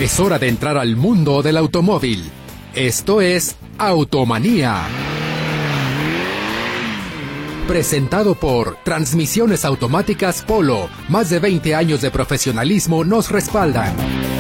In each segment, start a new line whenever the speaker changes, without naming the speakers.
Es hora de entrar al mundo del automóvil. Esto es Automanía. Presentado por Transmisiones Automáticas Polo. Más de 20 años de profesionalismo nos respaldan.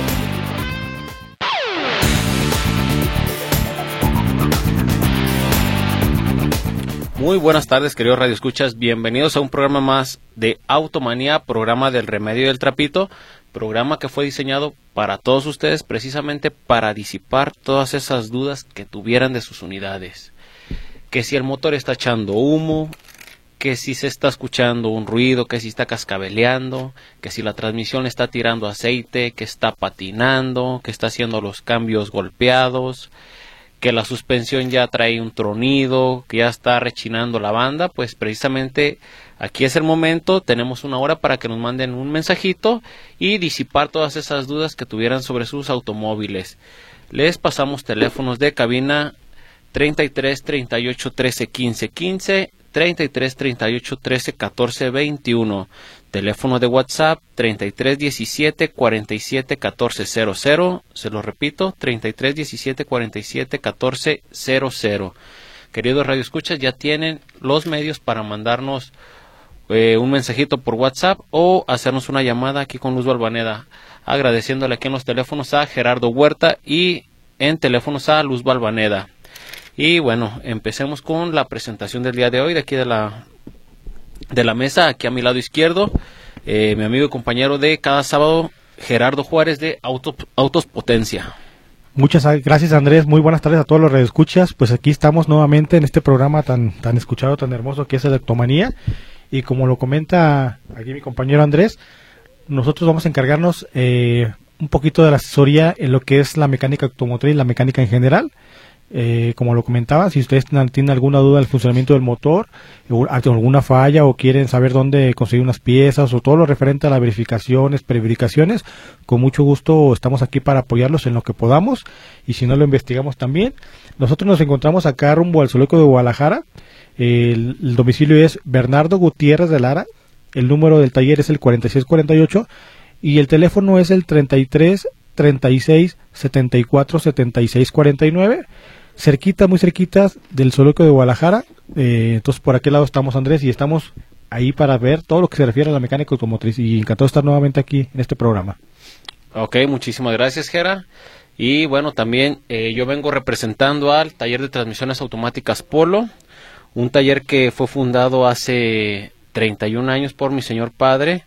Muy buenas tardes, queridos radioescuchas. Bienvenidos a un programa más de Automanía, programa del Remedio del Trapito, programa que fue diseñado para todos ustedes, precisamente para disipar todas esas dudas que tuvieran de sus unidades. Que si el motor está echando humo, que si se está escuchando un ruido, que si está cascabeleando, que si la transmisión está tirando aceite, que está patinando, que está haciendo los cambios golpeados, que la suspensión ya trae un tronido, que ya está rechinando la banda. Pues precisamente aquí es el momento, tenemos una hora para que nos manden un mensajito y disipar todas esas dudas que tuvieran sobre sus automóviles. Les pasamos teléfonos de cabina 33 38 13 15 15, 33 38 13 14 21, teléfono de WhatsApp 33 17 47 14 00, se lo repito, 33 17 47 14 00. Queridos radioescuchas, ya tienen los medios para mandarnos un mensajito por WhatsApp o hacernos una llamada aquí con Luz Balvaneda, agradeciéndole aquí en los teléfonos a Gerardo Huerta y en teléfonos a Luz Balvaneda. Y bueno, empecemos con la presentación del día de hoy, de aquí de la mesa, aquí a mi lado izquierdo, mi amigo y compañero de cada sábado, Gerardo Juárez de Autos Potencia.
Muchas gracias, Andrés. Muy buenas tardes a todos los radioescuchas. Pues aquí estamos nuevamente en este programa tan escuchado, tan hermoso que es el Automanía. Y como lo comenta aquí mi compañero Andrés, nosotros vamos a encargarnos un poquito de la asesoría en lo que es la mecánica automotriz, la mecánica en general. Como lo comentaba, si ustedes tienen alguna duda del funcionamiento del motor, alguna falla o quieren saber dónde conseguir unas piezas o todo lo referente a las verificaciones, preverificaciones, con mucho gusto estamos aquí para apoyarlos en lo que podamos, y si no lo investigamos también. Nosotros nos encontramos acá rumbo al Zoológico de Guadalajara. El domicilio es Bernardo Gutiérrez de Lara, el número del taller es el 4648 y el teléfono es el 33 36 74 76 49, cerquita, muy cerquita del Zoológico de Guadalajara. Entonces por aquel lado estamos, Andrés, y estamos ahí para ver todo lo que se refiere a la mecánica automotriz, y encantado de estar nuevamente aquí en este programa.
Ok, muchísimas gracias, Gera. Y bueno, también yo vengo representando al taller de transmisiones automáticas Polo, un taller que fue fundado hace 31 años por mi señor padre.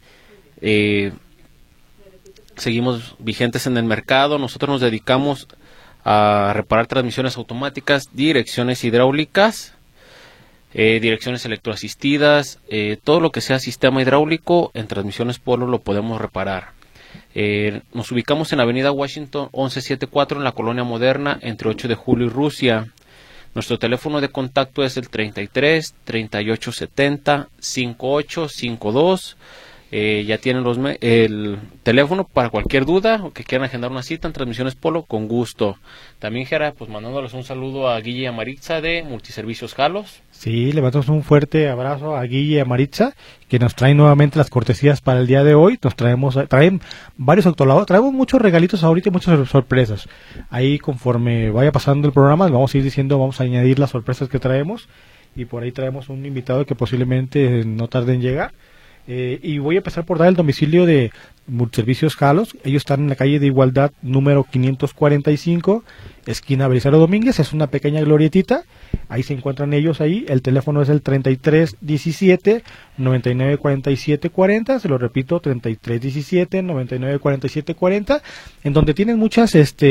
Seguimos vigentes en el mercado. Nosotros nos dedicamos a reparar transmisiones automáticas, direcciones hidráulicas, direcciones electroasistidas, todo lo que sea sistema hidráulico en transmisiones Polo lo podemos reparar. Nos ubicamos en la avenida Washington 1174 en la Colonia Moderna, entre 8 de julio y Rusia. Nuestro teléfono de contacto es el 33 38 70 58 52. Ya tienen el teléfono para cualquier duda o que quieran agendar una cita en Transmisiones Polo, con gusto. También, Gera, pues mandándoles un saludo a Guille y a Maritza de Multiservicios Jalos.
Sí, le mandamos un fuerte abrazo a Guille y a Maritza, que nos traen nuevamente las cortesías para el día de hoy. Traen varios autolavos, traemos muchos regalitos ahorita y muchas sorpresas. Ahí, conforme vaya pasando el programa, vamos a ir diciendo, vamos a añadir las sorpresas que traemos, y por ahí traemos un invitado que posiblemente no tarde en llegar. Y voy a empezar por dar el domicilio de Multiservicios Jalos. Ellos están en la calle de Igualdad número 545, esquina Belisario Domínguez. Es una pequeña glorietita, ahí se encuentran ellos. Ahí el teléfono es el 33 17 99 47 40, se lo repito, 33 17 99 47 40, en donde tienen muchas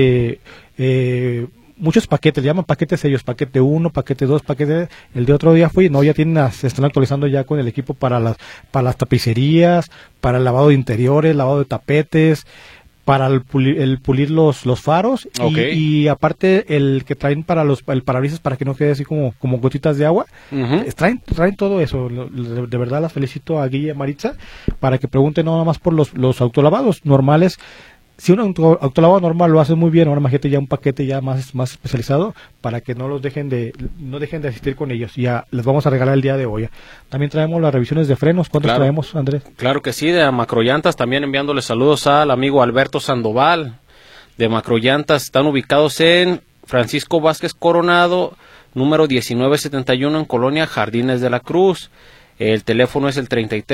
muchos paquetes, le llaman paquetes ellos, paquete 1, paquete 2, paquete... El de otro día ya se están actualizando ya con el equipo para las tapicerías, para el lavado de interiores, lavado de tapetes, para el pulir los faros. Okay. Y aparte el que traen para el parabrisas, para que no quede así como gotitas de agua. Uh-huh. Traen todo eso. De verdad las felicito a Guille y a Maritza, para que pregunten no nada más por los autolavados normales. Si un autolavado normal lo hace muy bien, ahora imagínate ya un paquete ya más especializado, para que no dejen de asistir con ellos. Ya les vamos a regalar el día de hoy. También traemos las revisiones de frenos. ¿Cuántos traemos, Andrés?
Claro que sí, de Macrollantas, también enviándole saludos al amigo Alberto Sandoval. de Macrollantas están ubicados en Francisco Vázquez Coronado, número 1971 en Colonia Jardines de la Cruz. El teléfono es el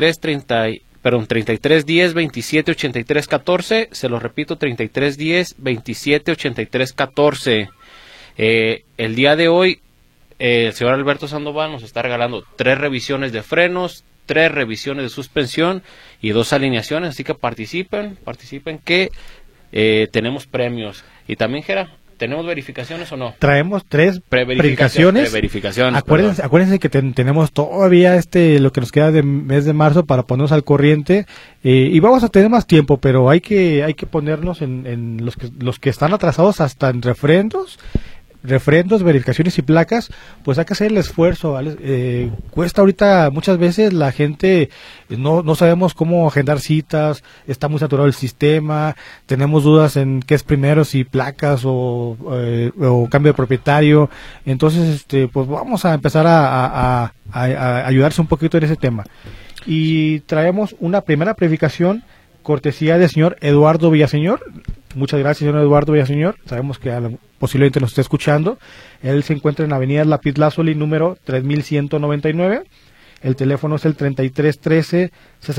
3310 27 83 14. Se lo repito, 3310 27 83 14. El día de hoy, el señor Alberto Sandoval nos está regalando 3 revisiones de frenos, 3 revisiones de suspensión y 2 alineaciones. Así que participen que tenemos premios. Y también, Gera, ¿tenemos verificaciones o no?
Traemos 3 verificaciones. Acuérdense que tenemos todavía lo que nos queda de mes de marzo para ponernos al corriente, y vamos a tener más tiempo, pero hay que ponernos en los que están atrasados hasta en refrendos, verificaciones y placas. Pues hay que hacer el esfuerzo. Cuesta ahorita, muchas veces la gente no sabemos cómo agendar citas, está muy saturado el sistema, tenemos dudas en qué es primero, si placas o cambio de propietario. Entonces pues vamos a empezar a ayudarse un poquito en ese tema, y traemos una primera verificación cortesía del señor Eduardo Villaseñor. Muchas gracias, señor Eduardo Villaseñor. Sabemos que posiblemente nos esté escuchando. Él se encuentra en Avenida Lapislázuli, número 3199. El teléfono es el 3313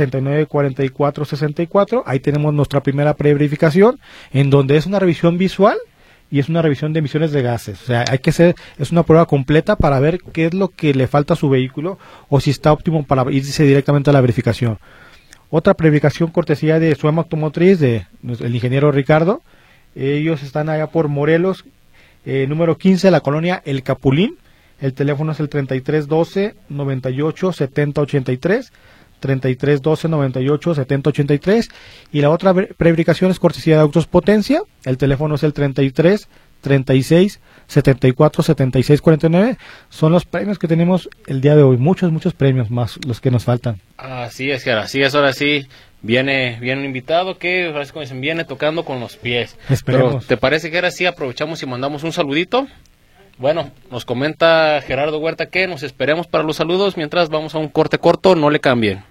6944 64. Ahí tenemos nuestra primera pre-verificación, en donde es una revisión visual y es una revisión de emisiones de gases. O sea, es una prueba completa para ver qué es lo que le falta a su vehículo o si está óptimo para irse directamente a la verificación. Otra verificación cortesía de Suema Automotriz, el ingeniero Ricardo. Ellos están allá por Morelos, número 15, la colonia El Capulín. El teléfono es el 3312 98 70 83, 3312 98 70 83. Y la otra verificación es cortesía de Autos Potencia. El teléfono es el 33 36 74 76 49. Son los premios que tenemos el día de hoy. Muchos premios más los que nos faltan.
Así es, Gera, así es. Ahora sí viene un invitado que, ahora sí, como dicen, viene tocando con los pies.
Esperemos.
Pero, ¿te parece que ahora sí aprovechamos y mandamos un saludito? Bueno, nos comenta Gerardo Huerta que nos esperemos para los saludos mientras vamos a un corte corto. No le cambien.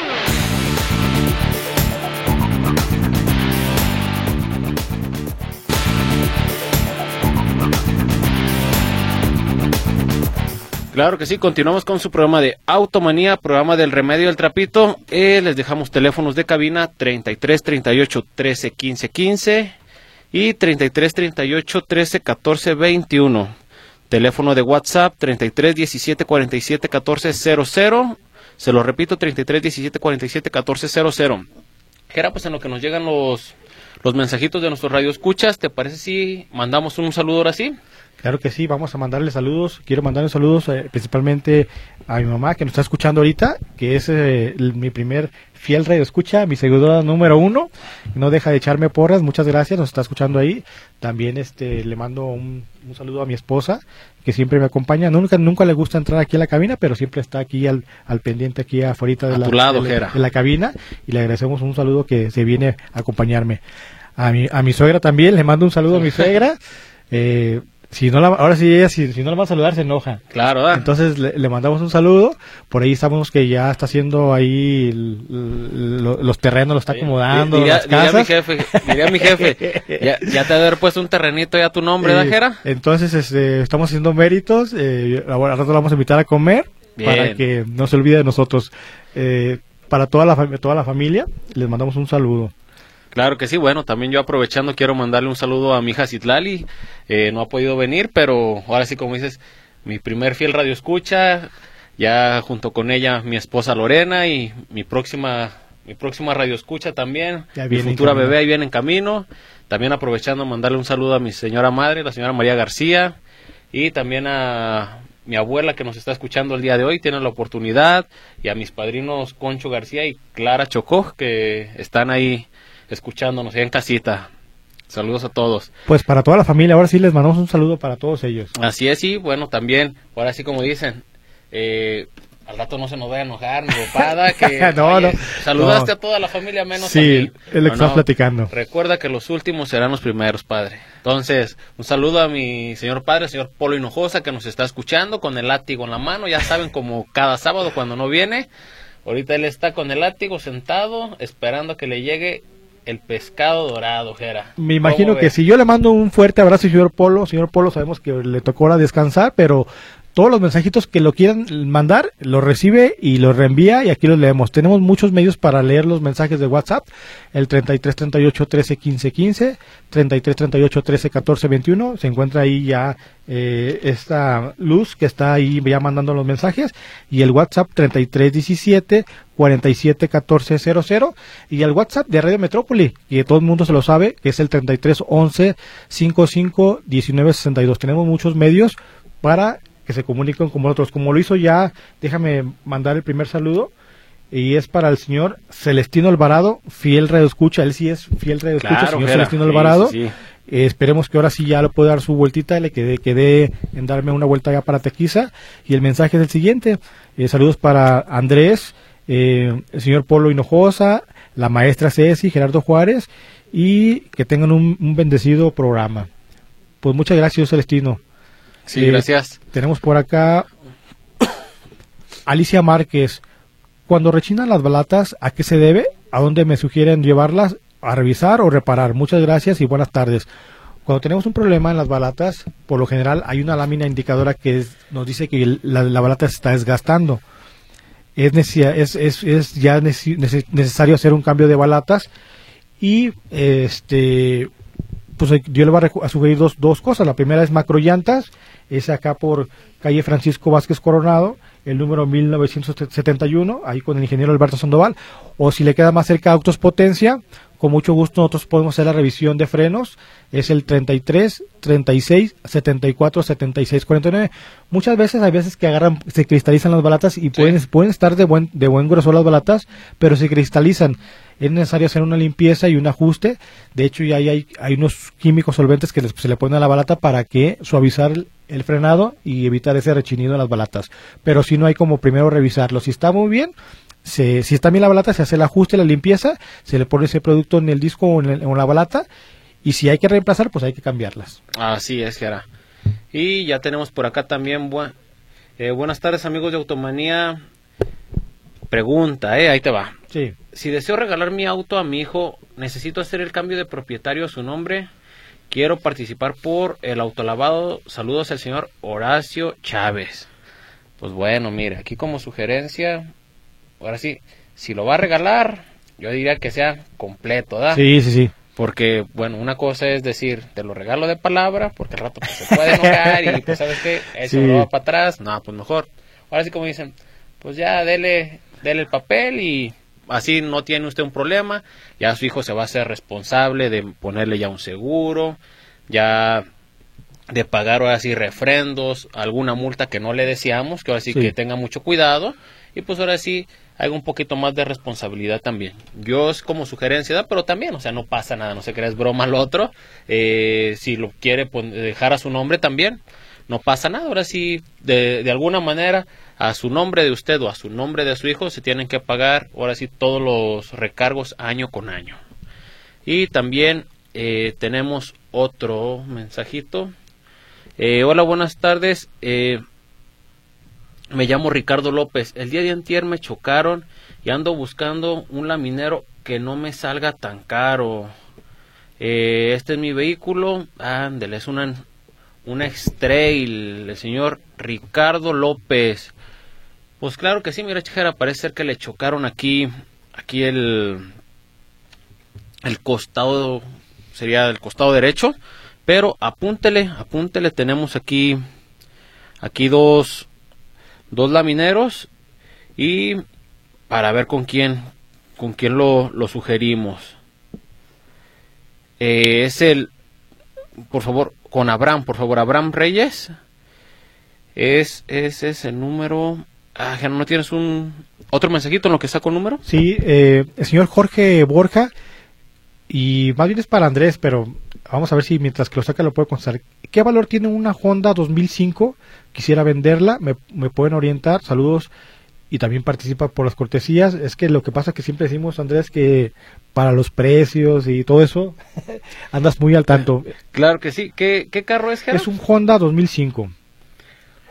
Claro que sí, continuamos con su programa de Automanía, programa del Remedio del Trapito. Les dejamos teléfonos de cabina 33 38 13 15 15 y 33 38 13 14 21. Teléfono de WhatsApp 33 17 47 14 00. Se lo repito, 33 17 47 14 00. Gera, pues en lo que nos llegan los mensajitos de nuestros radioescuchas, ¿te parece si mandamos un saludo ahora sí?
Claro que sí, vamos a mandarle saludos. Quiero mandarle saludos principalmente a mi mamá, que nos está escuchando ahorita, que es mi primer fiel radioescucha, mi seguidora número 1. No deja de echarme porras, muchas gracias, nos está escuchando ahí. También le mando un saludo a mi esposa, que siempre me acompaña. Nunca le gusta entrar aquí a la cabina, pero siempre está aquí al pendiente, aquí afuera de la cabina. Y le agradecemos un saludo que se viene a acompañarme. A mi suegra también, le mando un saludo a mi suegra. Ahora sí, ella, si no la va a saludar, se enoja.
Claro,
Entonces le mandamos un saludo. Por ahí estamos que ya está haciendo ahí los terrenos, lo está acomodando.
Diría mi jefe, ya te haber puesto un terrenito ya a tu nombre, ¿da, Jera?
Entonces estamos haciendo méritos. Ahora rato lo vamos a invitar a comer. Bien. Para que no se olvide de nosotros. Para toda la familia, les mandamos un saludo.
Claro que sí, bueno, también yo aprovechando quiero mandarle un saludo a mi hija Citlali, no ha podido venir, pero ahora sí, como dices, mi primer fiel radioescucha, ya junto con ella mi esposa Lorena y mi próxima radioescucha también, mi futura bebé ahí viene en camino. También aprovechando mandarle un saludo a mi señora madre, la señora María García, y también a mi abuela que nos está escuchando el día de hoy, tiene la oportunidad, y a mis padrinos Concho García y Clara Chocó, que están ahí escuchándonos en casita. Saludos a todos.
Pues para toda la familia, ahora sí les mandamos un saludo para todos ellos.
Así es, y bueno, también, ahora sí como dicen, al rato no se nos vaya a enojar, mi papada, que saludaste a toda la familia menos a mí.
Sí, él está platicando.
Recuerda que los últimos serán los primeros, padre. Entonces, un saludo a mi señor padre, el señor Polo Hinojosa, que nos está escuchando con el látigo en la mano, ya saben, como cada sábado cuando no viene. Ahorita él está con el látigo sentado, esperando a que le llegue el pescado dorado, Jera.
Me imagino que si yo le mando un fuerte abrazo, señor Polo, sabemos que le tocó ahora descansar, pero todos los mensajitos que lo quieran mandar, los recibe y los reenvía y aquí los leemos. Tenemos muchos medios para leer los mensajes de WhatsApp, el 33 38 13 15 15, 33 38 13 14 21, se encuentra ahí ya esta luz que está ahí ya mandando los mensajes, y el WhatsApp 33 17 47 14 00, y el WhatsApp de Radio Metrópoli, que todo el mundo se lo sabe, que es el 33 11 55 19 62. Tenemos muchos medios para que se comuniquen con nosotros, como lo hizo ya. Déjame mandar el primer saludo, y es para el señor Celestino Alvarado, fiel radioescucha. Él sí es fiel radioescucha,
claro,
señor Celestino Alvarado.
Sí.
Esperemos que ahora sí ya lo pueda dar su vueltita, le quedé en darme una vuelta ya para Tequiza, y el mensaje es el siguiente. Saludos para Andrés, el señor Polo Hinojosa, la maestra Ceci, Gerardo Juárez, y que tengan un bendecido programa. Pues muchas gracias, Celestino.
Sí, gracias.
Tenemos por acá Alicia Márquez. Cuando rechinan las balatas, ¿a qué se debe? ¿A dónde me sugieren llevarlas? ¿A revisar o reparar? Muchas gracias y buenas tardes. Cuando tenemos un problema en las balatas, por lo general hay una lámina indicadora que nos dice que la balata se está desgastando. Es ya necesario hacer un cambio de balatas, y pues yo le voy a sugerir dos cosas. La primera es Macrollantas, es acá por calle Francisco Vázquez Coronado, el número 1971, ahí con el ingeniero Alberto Sandoval. O si le queda más cerca Autos Potencia, con mucho gusto nosotros podemos hacer la revisión de frenos, es el 33 36 74 76 49. Muchas veces hay veces que se cristalizan las balatas y pueden estar de buen grosor las balatas, pero se cristalizan. Es necesario hacer una limpieza y un ajuste. De hecho, ya hay unos químicos solventes que se le ponen a la balata para que suavizar el frenado y evitar ese rechinido en las balatas. Pero si no, hay como primero revisarlo. Si está muy bien, si está bien la balata, se hace el ajuste, la limpieza, se le pone ese producto en el disco o en la balata, y si hay que reemplazar, pues hay que cambiarlas.
Así es, Jera. Y ya tenemos por acá también, buenas tardes, amigos de Automanía. Pregunta, ahí te va.
Sí.
Si deseo regalar mi auto a mi hijo, ¿necesito hacer el cambio de propietario a su nombre? Quiero participar por el autolavado. Saludos al señor Horacio Chávez. Pues bueno, mire, aquí como sugerencia, ahora sí, si lo va a regalar, yo diría que sea completo, ¿verdad?
Sí.
Porque, bueno, una cosa es decir, te lo regalo de palabra, porque al rato pues, se puede enojar y pues, ¿sabes qué? Eso lo va para atrás. No, pues mejor. Ahora sí, como dicen, pues ya dele el papel y así no tiene usted un problema. Ya su hijo se va a hacer responsable de ponerle ya un seguro, ya de pagar ahora sí refrendos, alguna multa que no le deseamos, que ahora sí que tenga mucho cuidado, y pues ahora sí hay un poquito más de responsabilidad también. Yo es como sugerencia, pero también, o sea, no pasa nada, no se crea, es broma lo otro. Si lo quiere dejar a su nombre también, no pasa nada. Ahora sí, de alguna manera, a su nombre de usted o a su nombre de su hijo se tienen que pagar, ahora sí, todos los recargos año con año. Y también tenemos otro mensajito. Hola, buenas tardes. Me llamo Ricardo López. El día de antier me chocaron y ando buscando un laminero que no me salga tan caro. Este es mi vehículo. Ándele, es una X-Trail, el señor Ricardo López. Pues claro que sí, mira, Chejera, parece ser que le chocaron aquí el costado, sería el costado derecho, pero apúntele, tenemos aquí dos lamineros, y para ver con quién lo sugerimos. Es por favor, con Abraham, Abraham Reyes. Ese es el número. ¿No tienes otro mensajito en lo que está con número?
Sí, el señor Jorge Borja, y más bien es para Andrés, pero vamos a ver si mientras que lo saca lo puedo contestar. ¿Qué valor tiene una Honda 2005? Quisiera venderla, me pueden orientar. Saludos, y también participa por las cortesías. Es que lo que pasa es que siempre decimos, Andrés, que para los precios y todo eso andas muy al tanto.
Claro que sí. ¿Qué carro es, Gerard?
Es un Honda 2005.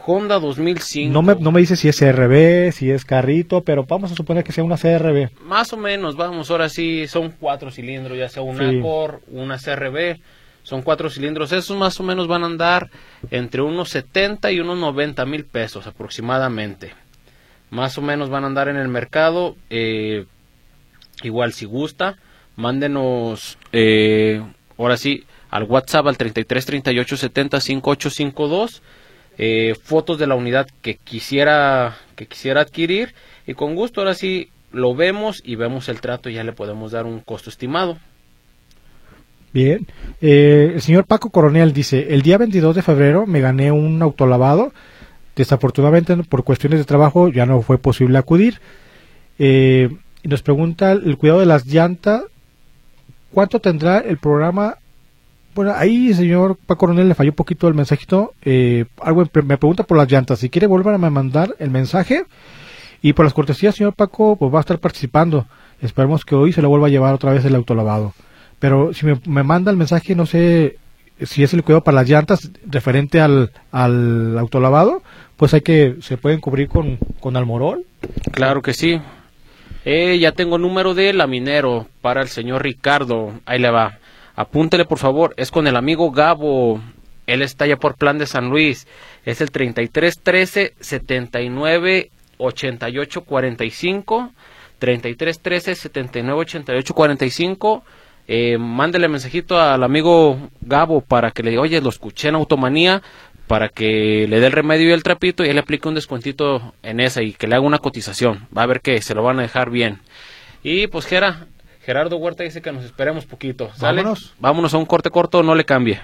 Honda 2005.
No me dice si es CRV, si es carrito, pero vamos a suponer que sea una CRV.
Más o menos, vamos, ahora sí, son 4 cilindros, ya sea un Accord, una CRV, son 4 cilindros. Esos más o menos van a andar entre unos 70 y unos 90 mil pesos aproximadamente. Más o menos van a andar en el mercado. Igual, si gusta, mándenos, ahora sí, al WhatsApp al 33 38 70 5852. Fotos de la unidad que quisiera adquirir, y con gusto ahora sí lo vemos y vemos el trato y ya le podemos dar un costo estimado.
Bien, el señor Paco Coronel dice: el día 22 de febrero me gané un autolavado, desafortunadamente por cuestiones de trabajo ya no fue posible acudir. Y nos pregunta el cuidado de las llantas, ¿cuánto tendrá el programa? Bueno, ahí, señor Paco Coronel, le falló un poquito el mensajito. Me pregunta por las llantas. Si quiere volver a mandar el mensaje. Y por las cortesías, señor Paco, pues va a estar participando. Esperemos que hoy se lo vuelva a llevar otra vez el autolavado. Pero si me manda el mensaje, no sé si es el cuidado para las llantas referente al autolavado, pues se pueden cubrir con Almorol.
Claro que sí. Ya tengo número de laminero para el señor Ricardo. Ahí le va. Apúntele, por favor, es con el amigo Gabo. Él está allá por Plan de San Luis. Es el 33 13 79 88 45. 33 13 79 88 45. Mándele mensajito al amigo Gabo para que le diga: oye, lo escuché en Automanía, para que le dé el remedio y el trapito y él le aplique un descuentito en esa y que le haga una cotización. Va a ver que se lo van a dejar bien. Y pues Gerardo Huerta dice que nos esperemos poquito. ¿Sale? Vámonos a un corte corto, no le cambie.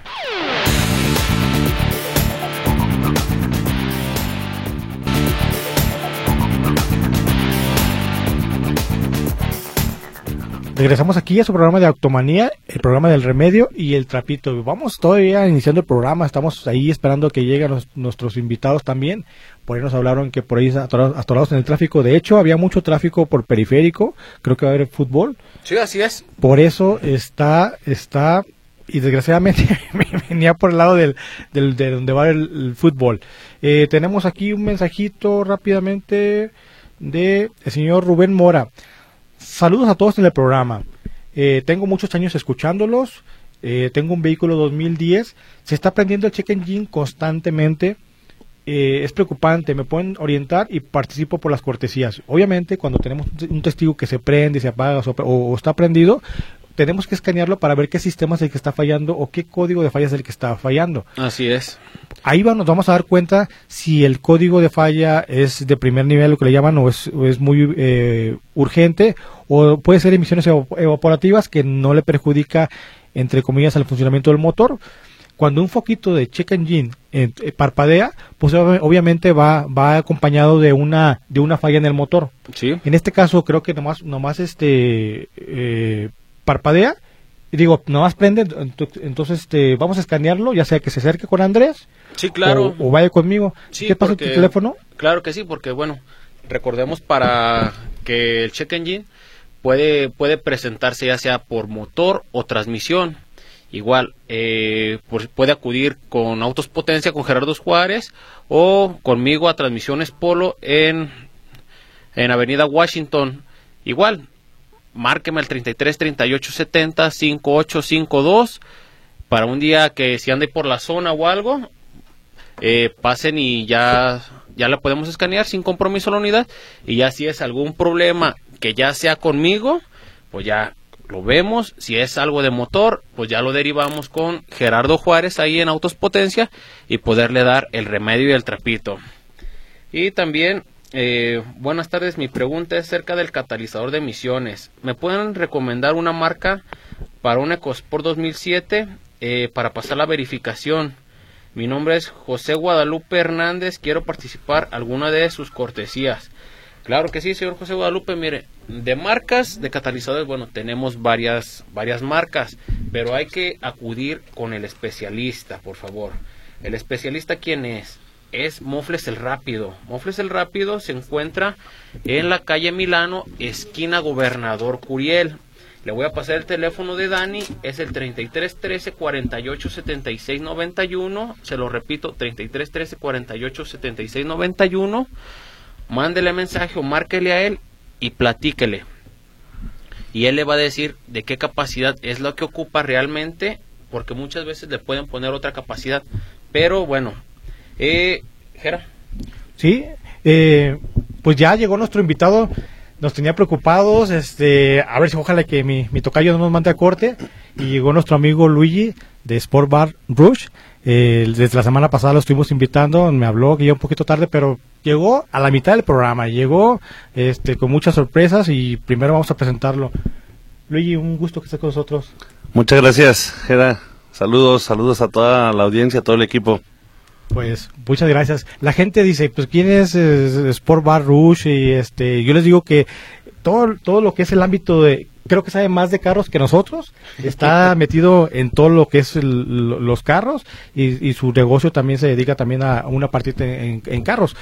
Regresamos aquí a su programa de Automanía, el programa del remedio y el trapito. Vamos todavía iniciando el programa, estamos ahí esperando que lleguen nuestros invitados también. Por ahí nos hablaron que por ahí atorados en el tráfico. De hecho, había mucho tráfico por periférico, creo que va a haber fútbol.
Sí, así es.
Por eso está y desgraciadamente me venía por el lado de donde va el fútbol. Tenemos aquí un mensajito rápidamente de el señor Rubén Mora. Saludos a todos en el programa. Tengo muchos años escuchándolos. Tengo un vehículo 2010. Se está prendiendo el check engine constantemente. Es preocupante. Me pueden orientar y participo por las cortesías. Obviamente, cuando tenemos un testigo que se prende, se apaga o está prendido, tenemos que escanearlo para ver qué sistema es el que está fallando o qué código de falla es el que está fallando.
Así es.
Ahí nos vamos a dar cuenta si el código de falla es de primer nivel, lo que le llaman, o es muy urgente, o puede ser emisiones evaporativas que no le perjudica, entre comillas, al funcionamiento del motor. Cuando un foquito de check engine parpadea, pues obviamente va acompañado de una falla en el motor.
Sí.
En este caso creo que nomás parpadea, y digo, nomás prende. Entonces vamos a escanearlo, ya sea que se acerque con Andrés.
Sí, claro.
O vaya conmigo.
Sí,
¿Qué pasa con tu teléfono?
Claro que sí, porque bueno, recordemos para que el check engine puede presentarse ya sea por motor o transmisión. Igual, puede acudir con Autos Potencia, con Gerardo Juárez, o conmigo a Transmisiones Polo en Avenida Washington. Igual, márqueme al 33 38 70 5852 para un día que si ande por la zona o algo, pasen y ya la podemos escanear sin compromiso la unidad, y ya si es algún problema que ya sea conmigo, pues ya lo vemos. Si es algo de motor, pues ya lo derivamos con Gerardo Juárez ahí en Autos Potencia y poderle dar el remedio y el trapito. Y también, buenas tardes, mi pregunta es acerca del catalizador de emisiones. ¿Me pueden recomendar una marca para un EcoSport 2007 para pasar la verificación? Mi nombre es José Guadalupe Hernández, quiero participar alguna de sus cortesías. Claro que sí, señor José Guadalupe. Mire, de marcas de catalizadores, bueno, tenemos varias marcas, pero hay que acudir con el especialista, por favor. ¿El especialista quién es? Es Mofles el Rápido. Mofles el Rápido se encuentra en la calle Milano, esquina Gobernador Curiel. Le voy a pasar el teléfono de Dani, es el 33 13 48 76 91, se lo repito, 33 13 48 76 91, mándele mensaje o márquele a él y platíquele. Y él le va a decir de qué capacidad es lo que ocupa realmente, porque muchas veces le pueden poner otra capacidad. Pero bueno, Jera.
Sí, pues ya llegó nuestro invitado. Nos tenía preocupados, a ver si ojalá que mi tocayo no nos mande a corte. Y llegó nuestro amigo Luigi de Sport Bar Rush. Desde la semana pasada lo estuvimos invitando, me habló que iba un poquito tarde, pero llegó a la mitad del programa, llegó con muchas sorpresas y primero vamos a presentarlo. Luigi, un gusto que estés con nosotros.
Muchas gracias, Gera. Saludos a toda la audiencia, a todo el equipo.
Pues muchas gracias. La gente dice, pues ¿quién es Sport Bar Rush? Y yo les digo que todo lo que es el ámbito de, creo que sabe más de carros que nosotros, está metido en todo lo que es los carros y su negocio también se dedica también a una partida en carros.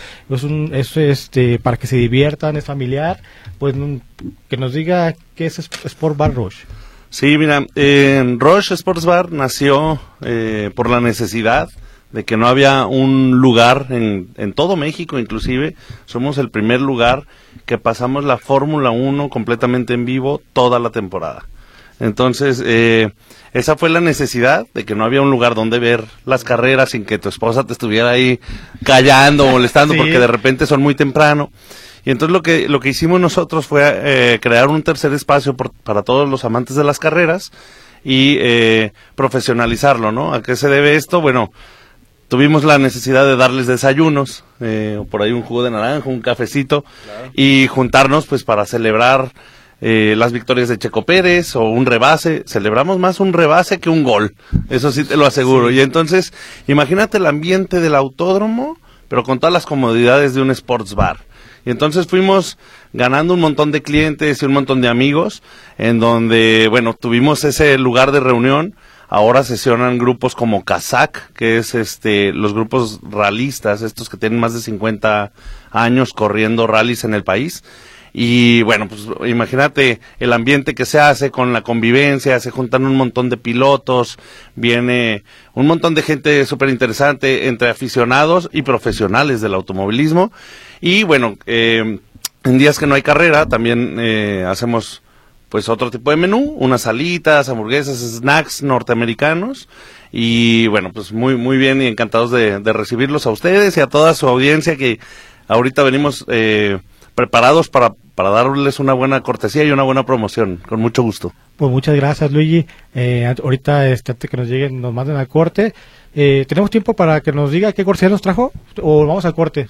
Es para que se diviertan, es familiar, pues que nos diga qué es Sport Bar Rush.
Sí, mira, Rush Sports Bar nació por la necesidad de que no había un lugar en todo México, inclusive somos el primer lugar que pasamos la Fórmula 1 completamente en vivo toda la temporada. Entonces, esa fue la necesidad de que no había un lugar donde ver las carreras sin que tu esposa te estuviera ahí callando, molestando, sí, porque de repente son muy temprano. Y entonces lo que hicimos nosotros fue crear un tercer espacio para todos los amantes de las carreras y profesionalizarlo, ¿no? ¿A qué se debe esto? Bueno, tuvimos la necesidad de darles desayunos, por ahí un jugo de naranja, un cafecito, claro, y juntarnos pues para celebrar las victorias de Checo Pérez o un rebase. Celebramos más un rebase que un gol, eso sí te lo aseguro. Sí. Y entonces, imagínate el ambiente del autódromo, pero con todas las comodidades de un sports bar. Y entonces fuimos ganando un montón de clientes y un montón de amigos, en donde, bueno, tuvimos ese lugar de reunión. Ahora sesionan grupos como Kazak, que es los grupos rallistas, estos que tienen más de 50 años corriendo rallies en el país. Y bueno, pues imagínate el ambiente que se hace con la convivencia, se juntan un montón de pilotos, viene un montón de gente súper interesante entre aficionados y profesionales del automovilismo. Y bueno, en días que no hay carrera también hacemos pues otro tipo de menú, unas salitas, hamburguesas, snacks norteamericanos. Y bueno, pues muy bien y encantados de recibirlos a ustedes y a toda su audiencia, que ahorita venimos preparados para darles una buena cortesía y una buena promoción, con mucho gusto.
Pues muchas gracias, Luigi. Ahorita antes que nos lleguen, nos manden al corte. ¿Tenemos tiempo para que nos diga qué cortesía nos trajo o vamos al corte?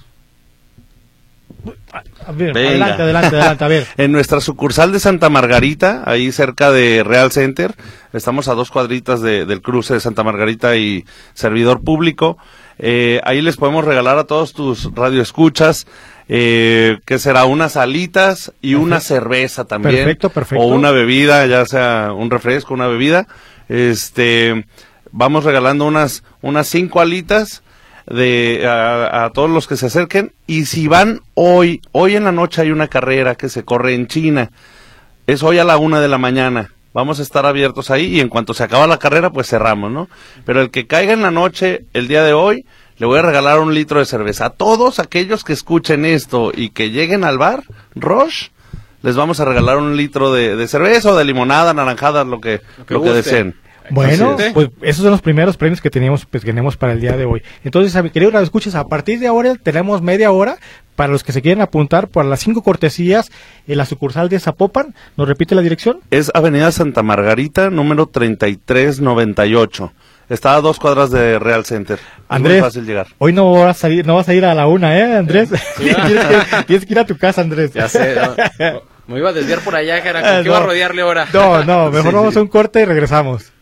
A ver, adelante, a ver. En
nuestra sucursal de Santa Margarita, ahí cerca de Real Center, estamos a 2 cuadritas del cruce de Santa Margarita y Servidor Público. Ahí les podemos regalar a todos tus radioescuchas, que será unas alitas y una cerveza también. Perfecto. O una bebida, ya sea un refresco, una bebida. Vamos regalando unas 5 alitas a todos los que se acerquen. Y si van hoy en la noche hay una carrera que se corre en China, es hoy a la 1 de la mañana, vamos a estar abiertos ahí y en cuanto se acaba la carrera pues cerramos, ¿no? Pero el que caiga en la noche el día de hoy, le voy a regalar 1 litro de cerveza. A todos aquellos que escuchen esto y que lleguen al bar Rush, les vamos a regalar 1 litro de cerveza o de limonada, naranjada, lo que deseen.
Bueno, pues esos son los primeros premios que tenemos para el día de hoy. Entonces, queridos radioescuchas, a partir de ahora tenemos media hora para los que se quieren apuntar por las 5 cortesías en la sucursal de Zapopan. ¿Nos repite la dirección? Es
Avenida Santa Margarita, número 3398. Está a 2 cuadras de Real Center.
Andrés,
es muy fácil llegar.
Hoy no vas a ir a la 1, Andrés. Sí. Tienes que ir a tu casa, Andrés.
Ya sé, no. Me iba a desviar por allá, cara. ¿Con qué iba a rodearle ahora?
No, mejor vamos a un corte y regresamos.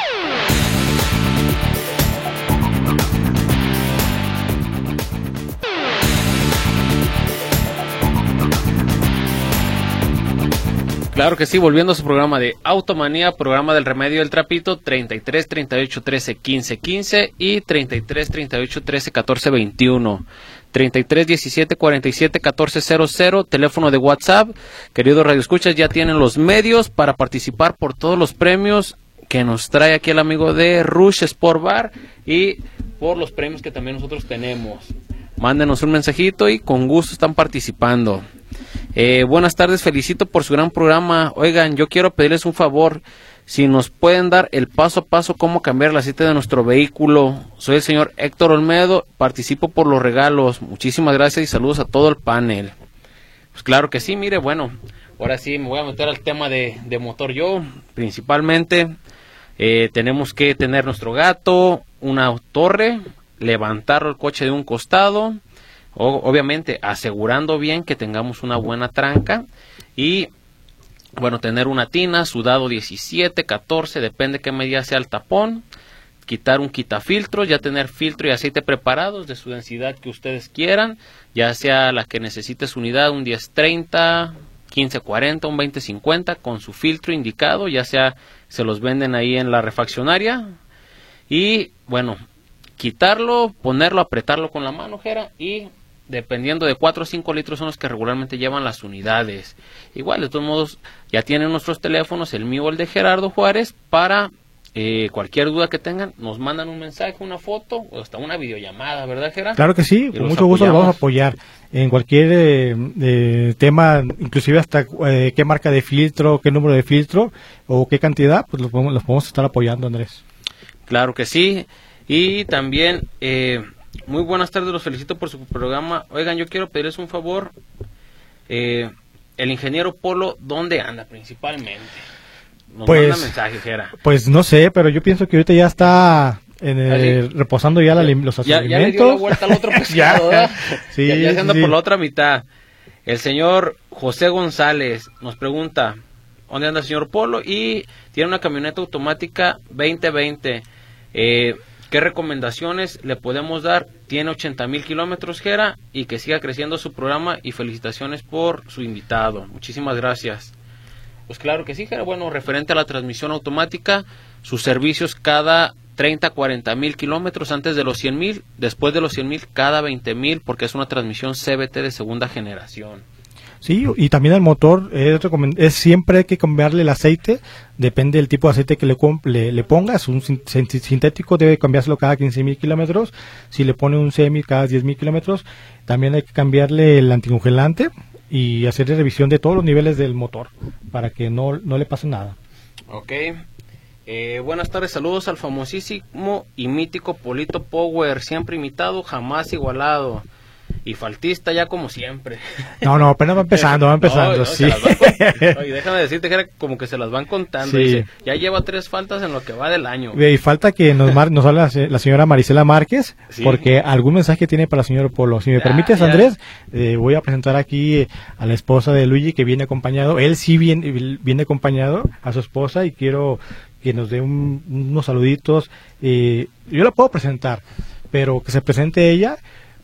Claro que sí, volviendo a su programa de Automanía, programa del Remedio del Trapito, 33 38 13 15 15 y 33 38 13 14 21. 33 17 47 14 00, teléfono de WhatsApp. Queridos radioescuchas, ya tienen los medios para participar por todos los premios que nos trae aquí el amigo de Rush Sport Bar y por los premios que también nosotros tenemos. Mándenos un mensajito y con gusto están participando. Buenas tardes, felicito por su gran programa. Oigan, yo quiero pedirles un favor, si nos pueden dar el paso a paso cómo cambiar el aceite de nuestro vehículo. Soy el señor Héctor Olmedo, participo por los regalos. Muchísimas gracias y saludos a todo el panel. Pues claro que sí, mire, bueno, ahora sí me voy a meter al tema de motor yo. Principalmente tenemos que tener nuestro gato, una torre, levantar el coche de un costado, obviamente asegurando bien que tengamos una buena tranca y bueno, tener una tina, sudado 17, 14, depende qué medida sea el tapón, quitar un quitafiltros, ya tener filtro y aceite preparados de su densidad que ustedes quieran, ya sea la que necesite su unidad, un 1030, 1540, un 2050 con su filtro indicado, ya sea se los venden ahí en la refaccionaria y bueno, quitarlo, ponerlo, apretarlo con la mano, Jera, y dependiendo de 4 o 5 litros son los que regularmente llevan las unidades. Igual, de todos modos, ya tienen nuestros teléfonos, el mío o el de Gerardo Juárez, para cualquier duda que tengan, nos mandan un mensaje, una foto, o hasta una videollamada, ¿verdad, Gerardo?
Claro que sí, con mucho gusto los vamos a apoyar en cualquier tema, inclusive hasta qué marca de filtro, qué número de filtro, o qué cantidad, pues los podemos estar apoyando, Andrés.
Claro que sí. Y también, muy buenas tardes, los felicito por su programa. Oigan, yo quiero pedirles un favor. El ingeniero Polo, ¿dónde anda principalmente? Nos manda mensaje, Jera.
Pues no sé, pero yo pienso que ahorita ya está reposando ya los alimentos.
Ya le dio la vuelta al otro pescado, ¿verdad? Sí, ya se anda por la otra mitad. El señor José González nos pregunta, ¿dónde anda el señor Polo? Y tiene una camioneta automática 2020. ¿Qué recomendaciones le podemos dar? Tiene 80,000 kilómetros, Jera, y que siga creciendo su programa y felicitaciones por su invitado. Muchísimas gracias. Pues claro que sí, Jera. Bueno, referente a la transmisión automática, sus servicios cada 30, 40,000 kilómetros antes de los 100,000, después de los 100,000 cada 20,000, porque es una transmisión CVT de segunda generación.
Sí, y también el motor es siempre hay que cambiarle el aceite, depende del tipo de aceite que le pongas. Un sintético debe cambiárselo cada 15,000 kilómetros, si le pone un semi cada 10,000 kilómetros, también hay que cambiarle el anticongelante y hacer revisión de todos los niveles del motor para que no le pase nada.
Ok. Buenas tardes, saludos al famosísimo y mítico Polito Power, siempre imitado, jamás igualado. Y faltista ya como siempre.
No, apenas va empezando, sí.
Oye, déjame decirte que era como que se las van contando.
Sí.
Dice, ya lleva 3 faltas en lo que va del año.
Y falta que nos hable la señora Marisela Márquez, sí, porque algún mensaje tiene para el señor Polo. Si me permites, Andrés, voy a presentar aquí a la esposa de Luigi, que viene acompañado. Él sí viene acompañado a su esposa y quiero que nos dé unos saluditos. Yo la puedo presentar, pero que se presente ella.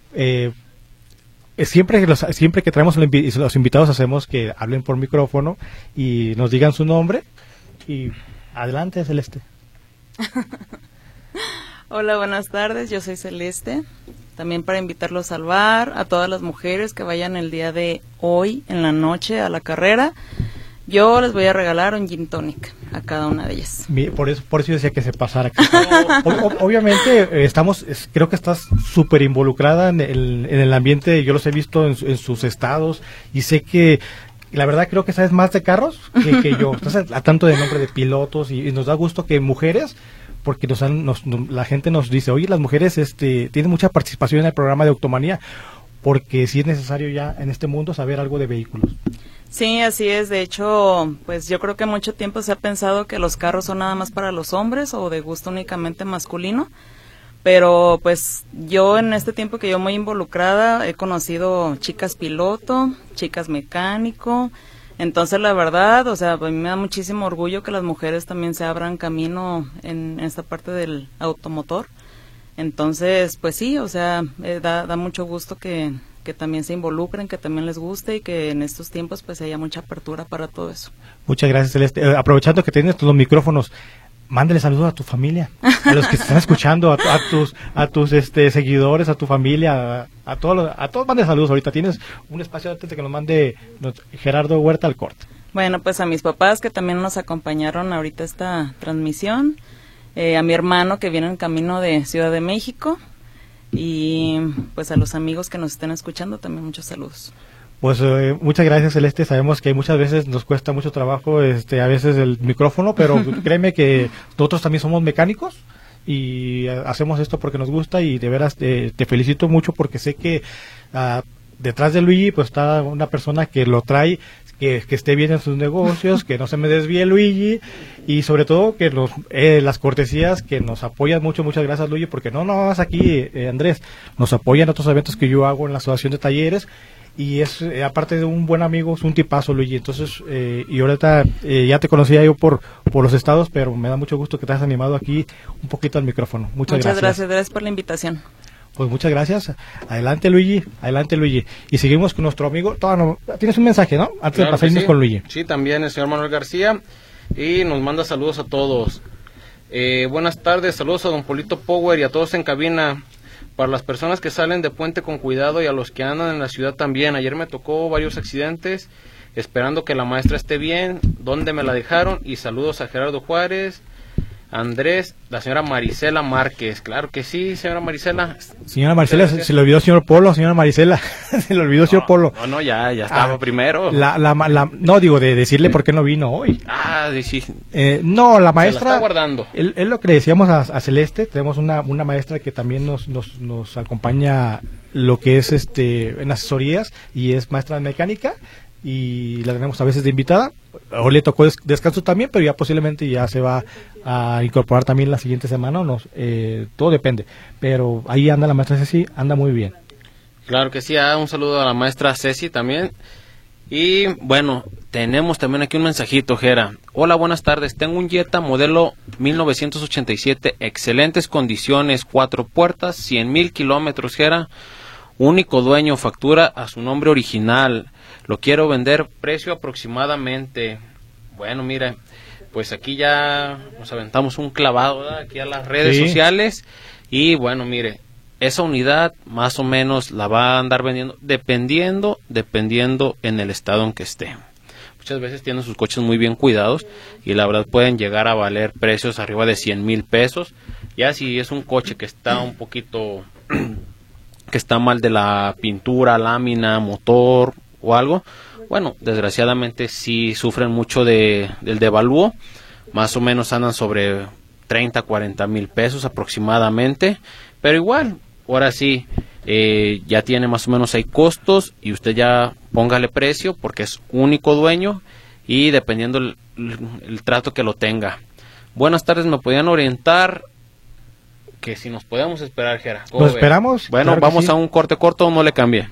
Siempre que traemos los invitados hacemos que hablen por micrófono y nos digan su nombre. Y adelante, Celeste.
Hola, buenas tardes, yo soy Celeste. También para invitarlos al bar, a todas las mujeres que vayan el día de hoy en la noche a la carrera, yo les voy a regalar un gin tonic a cada una de ellas.
Por eso yo decía que se pasara. Obviamente creo que estás súper involucrada en el ambiente. Yo los he visto en sus estados y sé que la verdad creo que sabes más de carros que yo. Estás a tanto de nombre de pilotos y nos da gusto que mujeres, porque la gente nos dice, oye, las mujeres tienen mucha participación en el programa de Automanía, porque sí es necesario ya en este mundo saber algo de vehículos.
Sí, así es. De hecho, pues yo creo que mucho tiempo se ha pensado que los carros son nada más para los hombres o de gusto únicamente masculino. Pero pues yo en este tiempo que yo muy involucrada he conocido chicas piloto, chicas mecánico. Entonces la verdad, o sea, a mí me da muchísimo orgullo que las mujeres también se abran camino en esta parte del automotor. Entonces, pues sí, o sea, da mucho gusto que también se involucren, que también les guste y que en estos tiempos pues haya mucha apertura para todo eso.
Muchas gracias, Celeste. Aprovechando que tienes los micrófonos, mándale saludos a tu familia, a los que te están escuchando, a tus seguidores, a tu familia, a todos mande saludos. Ahorita tienes un espacio antes de que nos mande Gerardo Huerta al corte.
Bueno, pues a mis papás que también nos acompañaron ahorita esta transmisión, a mi hermano que viene en camino de Ciudad de México, y pues a los amigos que nos estén escuchando también muchos saludos.
Pues muchas gracias, Celeste. Sabemos que muchas veces nos cuesta mucho trabajo, a veces el micrófono, pero créeme que nosotros también somos mecánicos y hacemos esto porque nos gusta, y de veras te felicito mucho porque sé que detrás de Luigi pues está una persona que lo trae, que esté bien en sus negocios, que no se me desvíe Luigi, y sobre todo que las cortesías que nos apoyan mucho. Muchas gracias, Luigi, porque no más aquí, Andrés, nos apoyan en otros eventos que yo hago en la asociación de talleres. Y es, aparte de un buen amigo, es un tipazo, Luigi. Entonces, y ahorita ya te conocía yo por los estados, pero me da mucho gusto que te hayas animado aquí un poquito al micrófono. Muchas gracias.
Gracias por la invitación.
Pues muchas gracias. Adelante, Luigi. Y seguimos con nuestro amigo. Tienes un mensaje, ¿no? Antes de pasarnos con Luigi.
Sí, también el señor Manuel García. Y nos manda saludos a todos. Buenas tardes, saludos a don Polito Power y a todos en cabina. Para las personas que salen de puente con cuidado y a los que andan en la ciudad también. Ayer me tocó varios accidentes, esperando que la maestra esté bien, dónde me la dejaron, y saludos a Gerardo Juárez, Andrés, la señora Marisela Márquez. Claro que sí, señora Marisela.
Señora Marisela, se le olvidó señor Polo, señora Marisela. Se le olvidó señor Polo.
No, ya estaba primero.
No, digo, de decirle por qué no vino hoy.
Sí.
No, la maestra.
Se la está guardando.
Es lo que le decíamos a Celeste. Tenemos una maestra que también nos acompaña lo que es en asesorías, y es maestra de mecánica, y la tenemos a veces de invitada. Hoy le tocó descanso también, pero ya posiblemente ya se va a incorporar también la siguiente semana, o no, todo depende, pero ahí anda la maestra Ceci, anda muy bien.
Claro que sí, un saludo a la maestra Ceci también. Y bueno, tenemos también aquí un mensajito, Gera. Hola, buenas tardes, tengo un Jetta modelo 1987, excelentes condiciones, 4 puertas, 100,000 kilómetros, Gera, único dueño, factura a su nombre original. Lo quiero vender, precio aproximadamente. Bueno, mira, pues aquí ya nos aventamos un clavado, ¿verdad? Aquí a las redes sociales. Y bueno, mire, esa unidad más o menos la va a andar vendiendo dependiendo en el estado en que esté. Muchas veces tienen sus coches muy bien cuidados y la verdad pueden llegar a valer precios arriba de 100,000 pesos. Ya si es un coche que está un poquito que está mal de la pintura, lámina, motor o algo, bueno, desgraciadamente sí sufren mucho del devalúo. Más o menos andan sobre 30, 40,000 pesos aproximadamente, pero igual, ahora sí, ya tiene más o menos ahí costos, y usted ya póngale precio porque es único dueño y dependiendo el trato que lo tenga. Buenas tardes, ¿me podían orientar? Que si nos podemos esperar, Gera.
¿Lo esperamos?
Bueno, claro, vamos a un corte corto, no le cambie.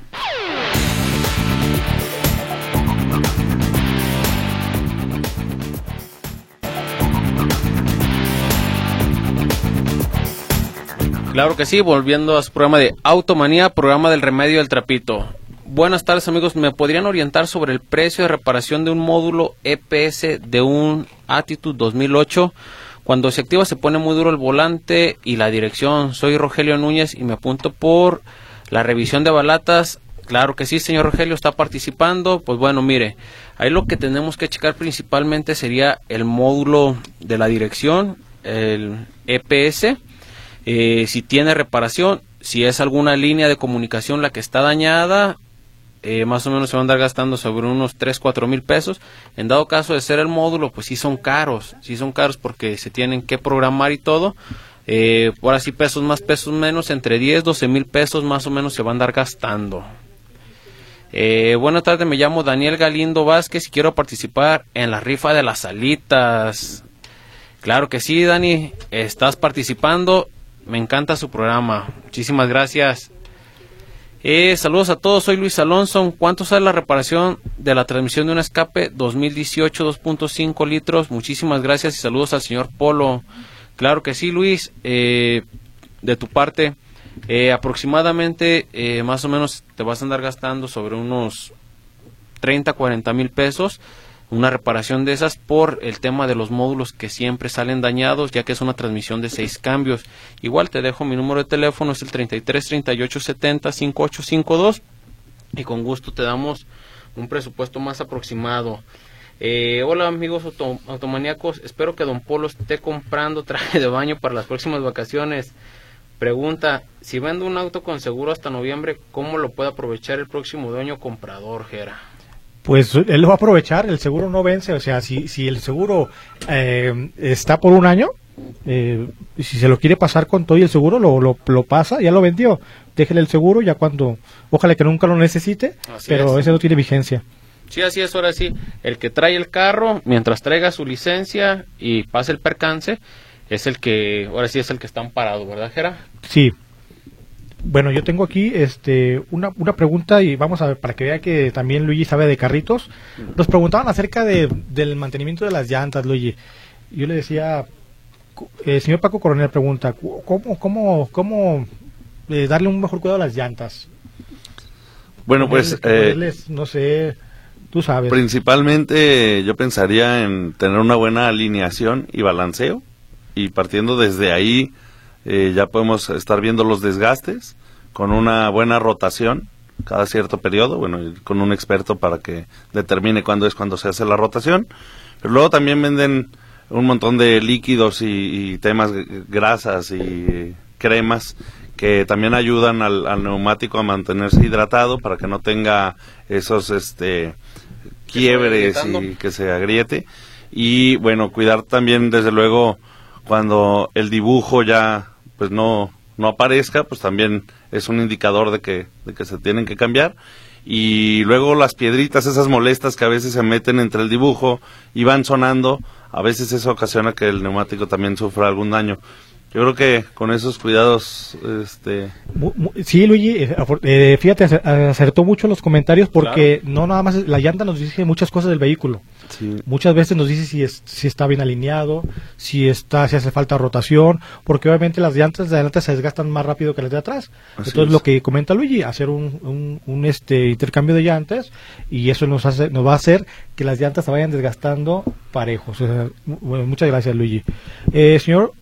Claro que sí, volviendo a su programa de Automanía, programa del remedio del trapito. Buenas tardes, amigos, ¿me podrían orientar sobre el precio de reparación de un módulo EPS de un Attitude 2008? Cuando se activa se pone muy duro el volante y la dirección. Soy Rogelio Núñez y me apunto por la revisión de balatas. Claro que sí, señor Rogelio, está participando. Pues bueno, mire, ahí lo que tenemos que checar principalmente sería el módulo de la dirección, el EPS. Si tiene reparación, si es alguna línea de comunicación la que está dañada, más o menos se va a andar gastando sobre unos 3-4 mil pesos. En dado caso de ser el módulo, pues sí son caros porque se tienen que programar y todo. Por así pesos más, pesos menos, entre 10-12 mil pesos más o menos se va a andar gastando. Buenas tardes, me llamo Daniel Galindo Vázquez y quiero participar en la rifa de las alitas. Claro que sí, Dani, estás participando. Me encanta su programa. Muchísimas gracias. Saludos a todos. Soy Luis Alonso. ¿Cuánto sale la reparación de la transmisión de un escape 2018 2.5 litros? Muchísimas gracias y saludos al señor Polo. Claro que sí, Luis. De tu parte, aproximadamente, más o menos te vas a andar gastando sobre unos 30-40 mil pesos. una reparación de esas por el tema de los módulos que siempre salen dañados, ya que es una transmisión de 6 cambios. Igual te dejo mi número de teléfono, es el 33 38 70 5852 y con gusto te damos un presupuesto más aproximado. Hola amigos automaníacos, espero que Don Polo esté comprando traje de baño para las próximas vacaciones. Pregunta, si vendo un auto con seguro hasta noviembre, ¿cómo lo puede aprovechar el próximo dueño comprador, Jera?
Pues él lo va a aprovechar, el seguro no vence, o sea, si el seguro está por un año, si se lo quiere pasar con todo y el seguro, lo pasa, ya lo vendió, déjele el seguro ya cuando, ojalá que nunca lo necesite, pero ese no tiene vigencia.
Sí, así es, ahora sí, el que trae el carro, mientras traiga su licencia y pase el percance, es el que, ahora sí es el que está amparado, ¿verdad, Jera?
Sí. Bueno, yo tengo aquí una pregunta y vamos a ver, para que vea que también Luigi sabe de carritos. Nos preguntaban acerca del mantenimiento de las llantas, Luigi. Yo le decía, el señor Paco Coronel pregunta, ¿cómo darle un mejor cuidado a las llantas?
Bueno, pues...
no sé, tú sabes.
Principalmente yo pensaría en tener una buena alineación y balanceo, y partiendo desde ahí... ya podemos estar viendo los desgastes con una buena rotación cada cierto periodo, bueno, con un experto para que determine cuándo se hace la rotación. Pero luego también venden un montón de líquidos y temas, grasas y cremas que también ayudan al neumático a mantenerse hidratado para que no tenga esos quiebres y que se agriete. Y bueno, cuidar también desde luego cuando el dibujo ya pues no aparezca, pues también es un indicador de que se tienen que cambiar. Y luego las piedritas esas molestas que a veces se meten entre el dibujo y van sonando, a veces eso ocasiona que el neumático también sufra algún daño. Yo creo que con esos cuidados...
Sí, Luigi, fíjate, acertó mucho los comentarios porque claro, no nada más la llanta nos dice muchas cosas del vehículo. Sí. Muchas veces nos dice si está bien alineado, si hace falta rotación, porque obviamente las llantas de adelante se desgastan más rápido que las de atrás. Así Entonces es. Lo que comenta Luigi, hacer un intercambio de llantas, y eso nos va a hacer que las llantas se vayan desgastando parejos. Bueno, muchas gracias, Luigi. Señor